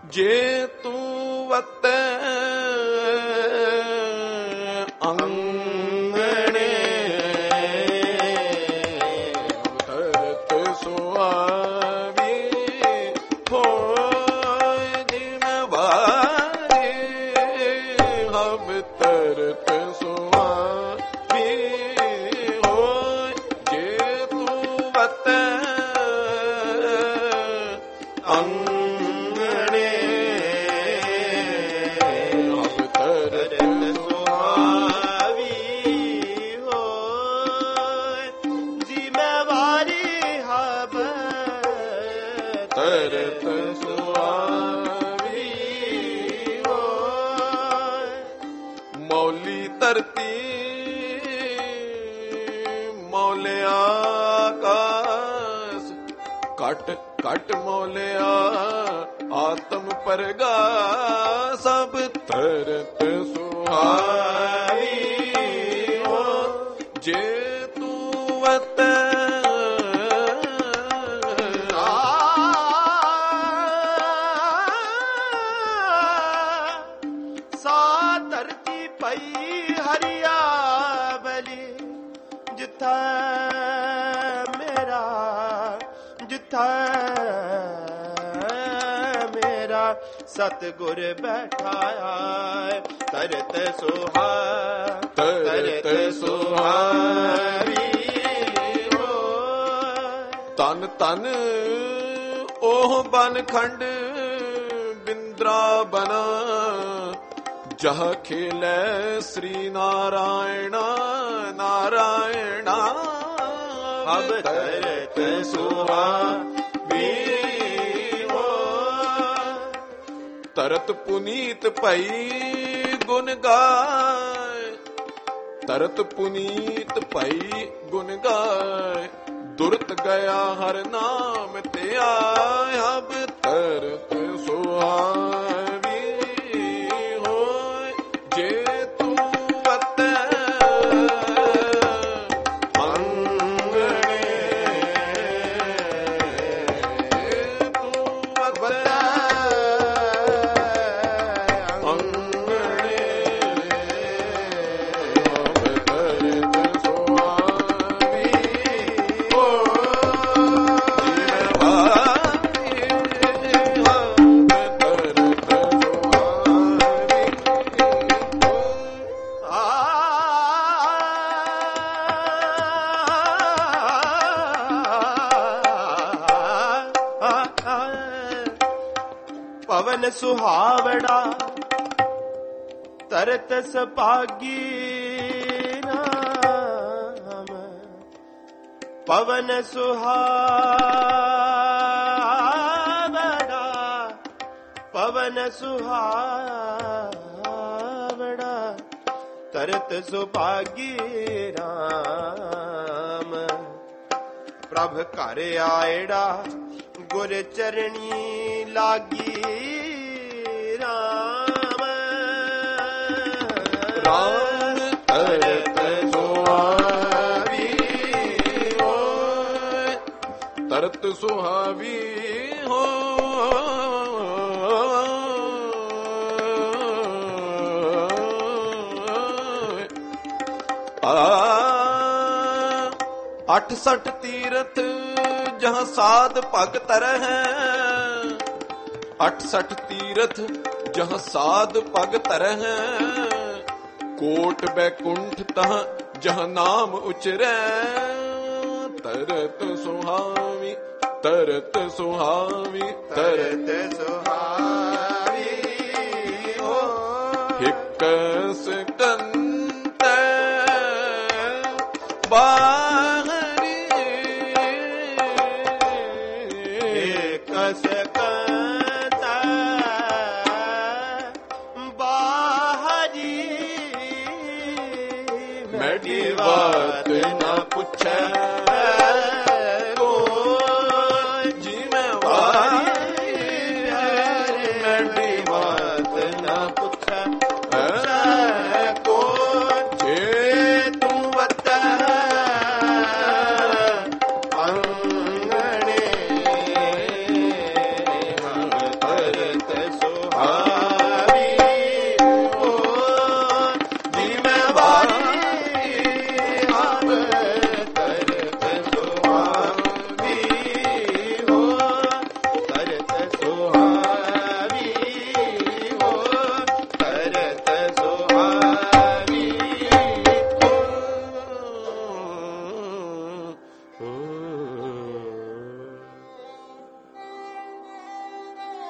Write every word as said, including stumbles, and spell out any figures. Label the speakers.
Speaker 1: ਜੇ ਤੂੰ ਵਤੈ ਅੰਗਣੇ ਤਰਤ ਸੁਆਵੀ ਹੋਏ ਜਿਵੇਂ ਵਾਰੇ ਹਬ ਤਰਤ ਸੁਆਵੀ ਹੋਏ ਜੇ ਤੂੰ ਵਤੈ ਅੰਗਣੇ ਹਬ ਤਰਤ ਤਰਤ ਸੁਆਵੀ ਹੋਏ ਮੌਲੀ ਧਰਤੀ ਮੌਲਿਆ ਆਕਾਸ ਘਟ ਘਟ ਮੌਲਿਆ ਆਤਮ ਪਰਗਾ ਸਭ ਤਰਤ ਸੁਆਵੀ ਹੋ ਜੇ ਤੂੰ ਵਤੈ
Speaker 2: ਮੇਰਾ ਸਤਿਗੁਰ ਬੈਠਾਇਆ ਤਰਤ ਸੁਹਾ
Speaker 1: ਤਰਤ ਸੁਹਾਵੀ ਤਨ ਤਨ ਉਹ ਬਨ ਖੰਡ ਬਿੰਦਰਾਬਨ ਜਹ ਖੇਲੇ ਸ੍ਰੀ ਨਾਰਾਇਣਾ ਨਾਰਾਇਣਾ
Speaker 2: ਹਬ ਤਰਤ ਸੁਹਾਵੀ
Speaker 1: ਤਰਤ ਪੁਨੀਤ ਭਈ ਗੁਣ ਗਾਏ ਤਰਤ ਪੁਨੀਤ ਭਈ ਗੁਣ ਗਾਏ ਦੁਰਤ ਗਿਆ ਹਰ ਨਾਮ ਤੇ ਆਇਆ ਹਬ ਤਰਤ ਸੁਹਾਵੀ ਹੋਏ ਜੇ ਤੂੰ ਵਤੈ ਅੰਗਣੇ ਤੂੰ ਵਤੈ
Speaker 2: ਪਵਨ ਸੁਹਾਵੜਾ ਤਰਤ ਸੁਭਾਗੀ ਨਾਮ ਪਵਨ ਸੁਹਾਵੜਾ ਪਵਨ ਸੁਹਾਵੜਾ ਤਰਤ ਸੁਭਾਗੀ ਰਾਮ ਪ੍ਰਭ ਘਰ ਆਇੜਾ ਗੁਰ ਚਰਣੀ ਲਾਗੀ ਰਾਮ
Speaker 1: ਰਾਮ ਤਰਤ ਸੁਹਾਵੀ ਹੋਏ ਤਰਤ ਸੁਹਾਵੀ ਹੋਏ ਆ ਅੱਠ ਸੱਠ ਤੀਰਥ ਜਹਾਂ ਸਾਧ ਭਗਤ ਰਹੈ ਅੱਠ ਸੱਠ ਤੀਰਥ ਜਹਾਂ ਸਾਧ ਭਗਤ ਰਹੈ ਕੋਟ ਬੈਕੁੰਠ ਤਹ ਜਹਾਂ ਨਾਮ ਉਚਰੈ ਤਰਤ ਸੁਹਾਵੀ ਤਰਤ ਸੁਹਾਵੀ
Speaker 2: ਤਰਤ ਸੁਹਾਵੀ ਹੋ
Speaker 1: ਹਿਕ ਸਕੰਤੈ ਬਾਹਰੀ
Speaker 2: ਹਿਕ ਸਕੰਤੈ ਬਾਹਰੀ
Speaker 1: ਮੈਡੀ ਬਾਤ ਨਾ ਪੁੱਛੈ
Speaker 2: ਤਰਤ ਸੁਹਾਵੀ